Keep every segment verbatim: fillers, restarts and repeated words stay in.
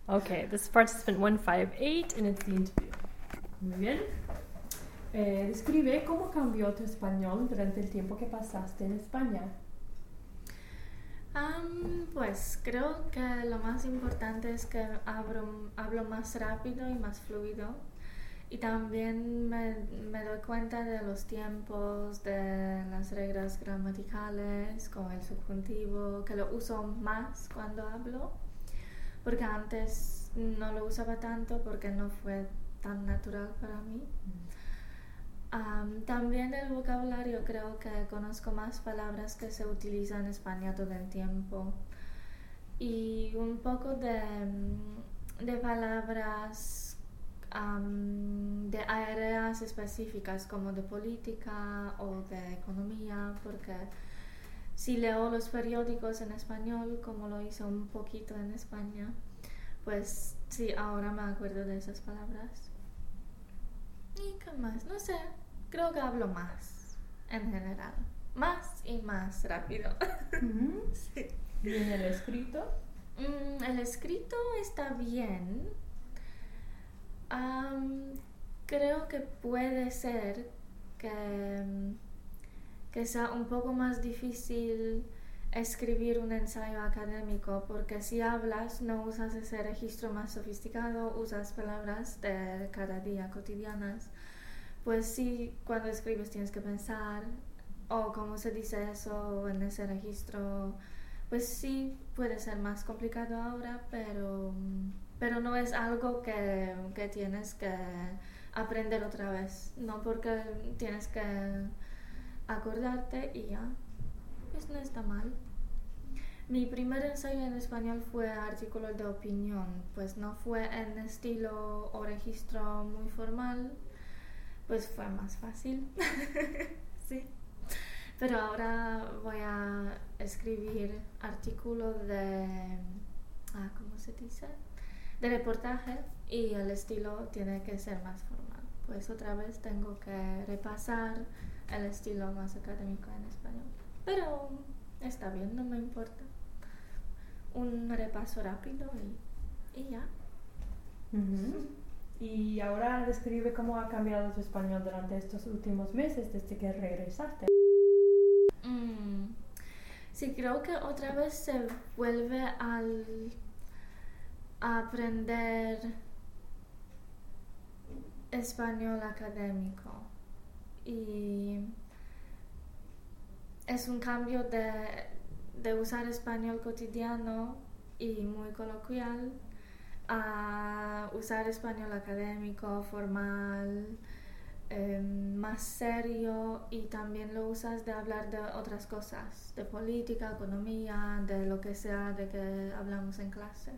Okay, this is participant one five eight and it's the interview. Muy bien. Eh, describe cómo cambió tu español durante el tiempo que pasaste en España. Um, pues creo que lo más importante es que hablo, hablo más rápido y más fluido. Y también me, me doy cuenta de los tiempos, de las reglas gramaticales, como el subjuntivo, que lo uso más cuando hablo, porque antes no lo usaba tanto porque no fue tan natural para mí. Um, también el vocabulario, creo que conozco más palabras que se utilizan en España todo el tiempo. Y un poco de, de palabras Um, de áreas específicas como de política o de economía, porque si leo los periódicos en español, como lo hice un poquito en España, pues sí, ahora me acuerdo de esas palabras. ¿Y qué más? No sé, creo que hablo más en general, más y más rápido. Uh-huh. Sí. ¿Y en el escrito? Mm, el escrito está bien. Um, creo que puede ser que, que sea un poco más difícil escribir un ensayo académico, porque si hablas no usas ese registro más sofisticado, usas palabras de cada día cotidianas. Pues sí, cuando escribes tienes que pensar, o cómo se dice eso en ese registro. Pues sí, puede ser más complicado ahora, pero... pero no es algo que, que tienes que aprender otra vez, no, porque tienes que acordarte y ya, pues no está mal. Mi primer ensayo en español fue artículo de opinión, pues no fue en estilo o registro muy formal, pues fue más fácil. Sí. Pero ahora voy a escribir artículo de... ah, ¿cómo se dice? de reportaje, y el estilo tiene que ser más formal. Pues otra vez tengo que repasar el estilo más académico en español. Pero está bien, no me importa. Un repaso rápido y, y ya. Uh-huh. Y ahora describe cómo ha cambiado tu español durante estos últimos meses desde que regresaste. Mm. Sí, creo que otra vez se vuelve al... a aprender español académico, y es un cambio de, de usar español cotidiano y muy coloquial a usar español académico, formal, eh, más serio, y también lo usas de hablar de otras cosas, de política, economía, de lo que sea de que hablamos en clase.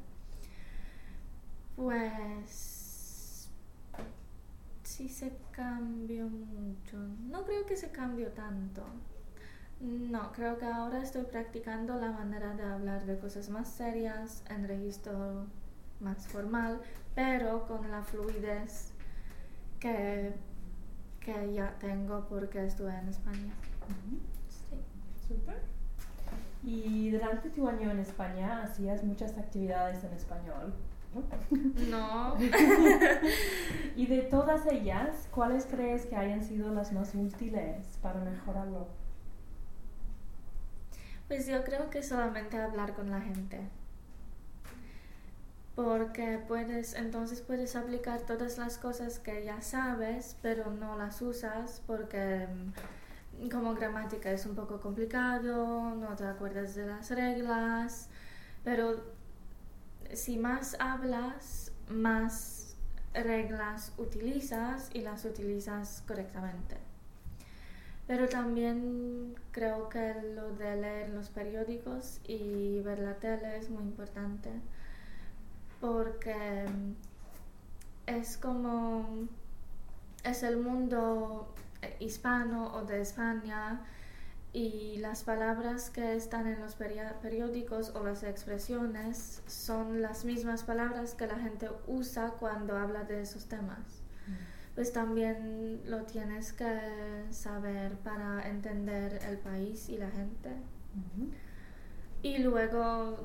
Pues sí se cambió mucho. No creo que se cambió tanto. No, creo que ahora estoy practicando la manera de hablar de cosas más serias en registro más formal, pero con la fluidez que, que ya tengo porque estuve en España. Uh-huh. Sí. Súper. Y durante tu año en España hacías muchas actividades en español, ¿no? No. Y de todas ellas, ¿cuáles crees que hayan sido las más útiles para mejorarlo? Pues yo creo que solamente hablar con la gente, porque puedes, entonces puedes aplicar todas las cosas que ya sabes, pero no las usas porque como gramática es un poco complicado, no te acuerdas de las reglas, pero si más hablas, más reglas utilizas y las utilizas correctamente. Pero también creo que lo de leer los periódicos y ver la tele es muy importante, porque es como es el mundo hispano o de España, y las palabras que están en los periódicos o las expresiones son las mismas palabras que la gente usa cuando habla de esos temas. Pues también lo tienes que saber para entender el país y la gente. Uh-huh. Y luego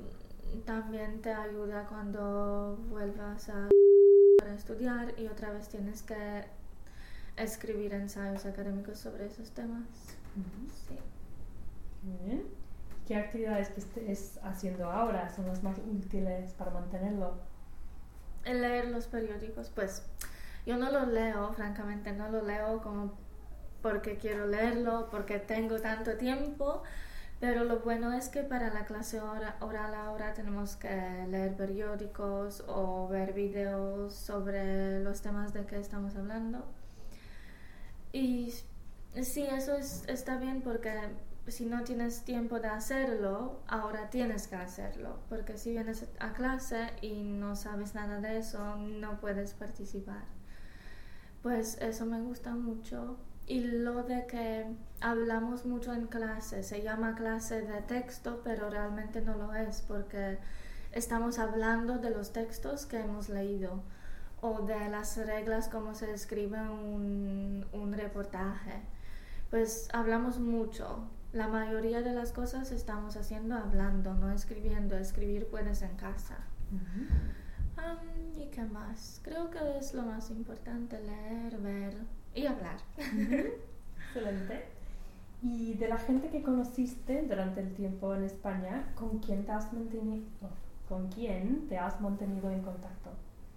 también te ayuda cuando vuelvas a para estudiar y otra vez tienes que escribir ensayos académicos sobre esos temas. Ujú. Sí. Muy bien. ¿Qué actividades que estés haciendo ahora son las más útiles para mantenerlo? El leer los periódicos, pues yo no los leo, francamente, no lo leo como porque quiero leerlo, porque tengo tanto tiempo, pero lo bueno es que para la clase ora- oral ahora tenemos que leer periódicos o ver videos sobre los temas de que estamos hablando. Y sí, eso es, está bien porque si no tienes tiempo de hacerlo, ahora tienes que hacerlo, porque si vienes a clase y no sabes nada de eso, no puedes participar. Pues eso me gusta mucho. Y lo de que hablamos mucho en clase, se llama clase de texto, pero realmente no lo es, porque estamos hablando de los textos que hemos leído o de las reglas como se escribe un, un reportaje. Pues hablamos mucho. La mayoría de las cosas estamos haciendo hablando, no escribiendo. Escribir puedes en casa. Ujú. Um, ¿Y qué más? Creo que es lo más importante, leer, ver y hablar. Ujú. Excelente. Y de la gente que conociste durante el tiempo en España, ¿con quién te has mantenido, con quién te has mantenido en contacto?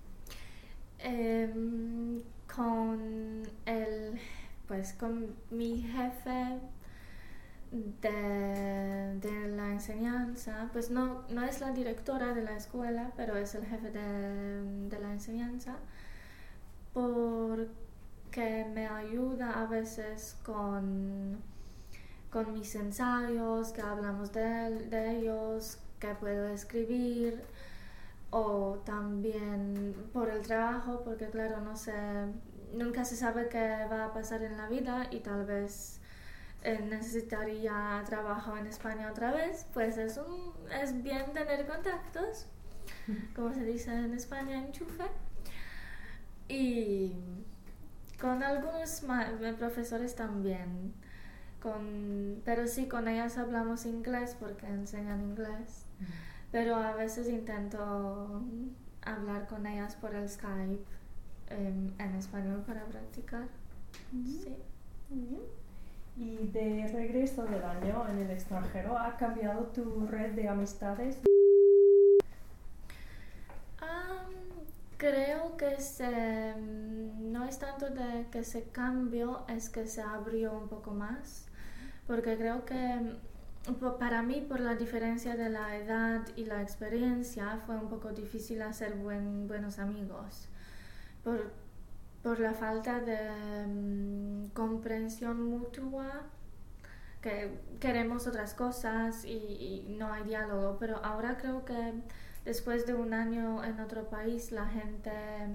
Em, con el, pues con mi jefe de, de la enseñanza, pues no, no es la directora de la escuela, pero es el jefe de, de la enseñanza, porque me ayuda a veces con, con mis ensayos, que hablamos de, de ellos, que puedo escribir, o también por el trabajo, porque claro, no sé, nunca se sabe qué va a pasar en la vida y tal vez eh, necesitaría trabajo en España otra vez, pues es, un, es bien tener contactos, como se dice en España, enchufe. Y con algunos ma- profesores también, con, pero sí, con ellas hablamos inglés porque enseñan inglés, pero a veces intento hablar con ellas por el Skype em, en español para practicar. Ujú. Sí. Muy bien. Y de regreso del año en el extranjero, ¿ha cambiado tu red de amistades? Am, creo que se, no es tanto de que se cambió, es que se abrió un poco más, porque creo que po- para mí, por la diferencia de la edad y la experiencia, fue un poco difícil hacer buen, buenos amigos, por, por la falta de mm, comprensión mutua, que queremos otras cosas y, y no hay diálogo, pero ahora creo que después de un año en otro país la gente,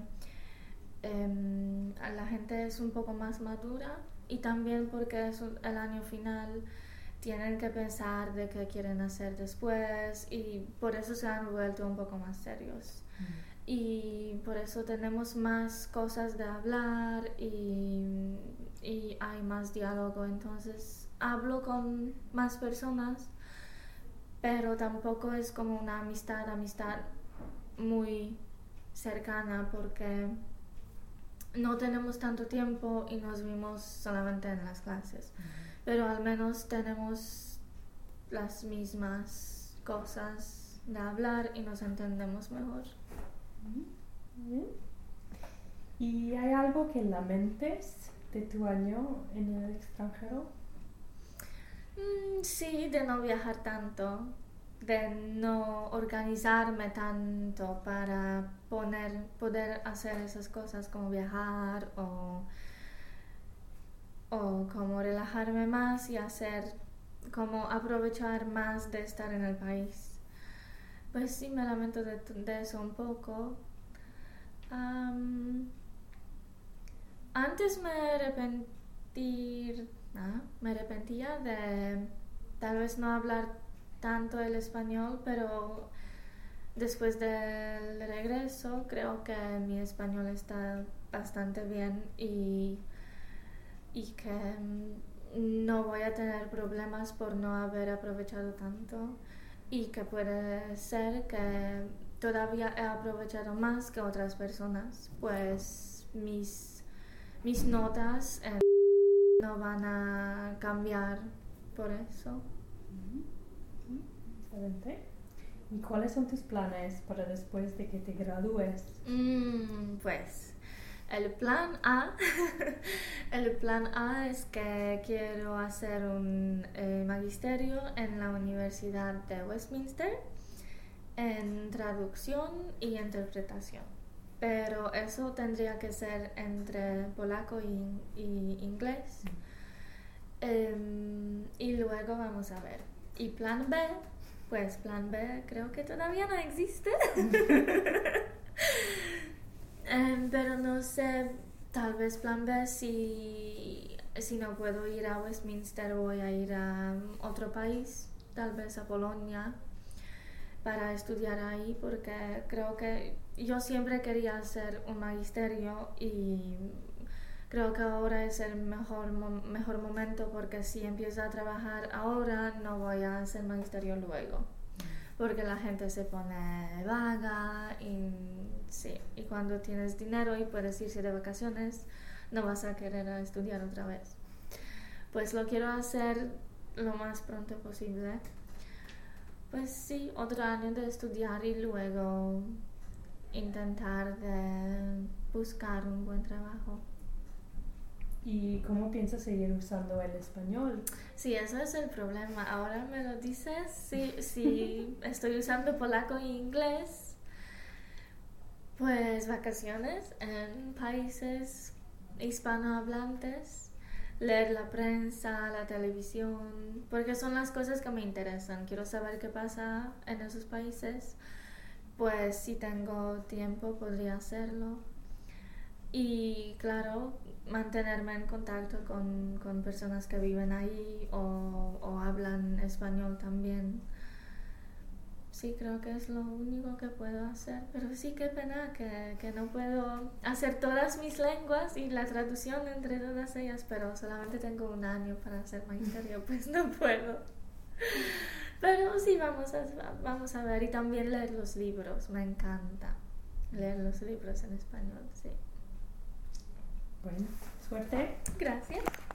em, la gente es un poco más madura y también porque es un- el año final tienen que pensar de qué quieren hacer después y por eso se han vuelto un poco más serios. Y por eso tenemos más cosas de hablar y, y hay más diálogo. Entonces hablo con más personas, pero tampoco es como una amistad, amistad muy cercana porque no tenemos tanto tiempo y nos vimos solamente en las clases. Pero al menos tenemos las mismas cosas de hablar y nos entendemos mejor. Muy bien. ¿Y hay algo que lamentes de tu año en el extranjero? Mm, sí, de no viajar tanto, de no organizarme tanto para poner, poder hacer esas cosas como viajar o, o como relajarme más y hacer, como aprovechar más de estar en el país. Pues sí, me lamento de, de eso un poco. Am, antes me arrepentí, ah, me arrepentía de tal vez no hablar tanto el español, pero después del regreso creo que mi español está bastante bien y, y que mm, no voy a tener problemas por no haber aprovechado tanto. y que puede ser que todavía he aprovechado más que otras personas, pues mis, mis notas en no van a cambiar por eso. Excelente. ¿Y cuáles son tus planes para después de que te gradúes? Mm, pues el plan A, el plan A es que quiero hacer un eh, magisterio en la Universidad de Westminster en traducción y interpretación. Pero eso tendría que ser entre polaco y, y inglés. Um, y luego vamos a ver. Y plan B, pues plan B creo que todavía no existe. um, pero no sé, tal vez plan B si, si no puedo ir a Westminster voy a ir a otro país, tal vez a Polonia, para estudiar ahí, porque creo que yo siempre quería hacer un magisterio y creo que ahora es el mejor, mejor momento, porque si empiezo a trabajar ahora no voy a hacer magisterio luego, porque la gente se pone vaga y, sí, y cuando tienes dinero y puedes irse de vacaciones no vas a querer estudiar otra vez. Pues lo quiero hacer lo más pronto posible. Pues sí, otro año de estudiar y luego intentar de buscar un buen trabajo. ¿Y cómo piensas seguir usando el español? Sí, eso es el problema. Ahora me lo dices, sí, sí, estoy usando polaco e inglés. Pues vacaciones en países hispanohablantes. Leer la prensa, la televisión, porque son las cosas que me interesan. Quiero saber qué pasa en esos países. Pues si tengo tiempo podría hacerlo. Y claro, mantenerme en contacto con, con personas que viven ahí o, o hablan español también. Sí, creo que es lo único que puedo hacer, pero sí, qué pena que, que no puedo hacer todas mis lenguas y la traducción entre todas ellas, pero solamente tengo un año para hacer magisterio, pues no puedo. Pero sí, vamos a, vamos a ver, y también leer los libros, me encanta leer los libros en español, sí. Bueno, suerte. Gracias.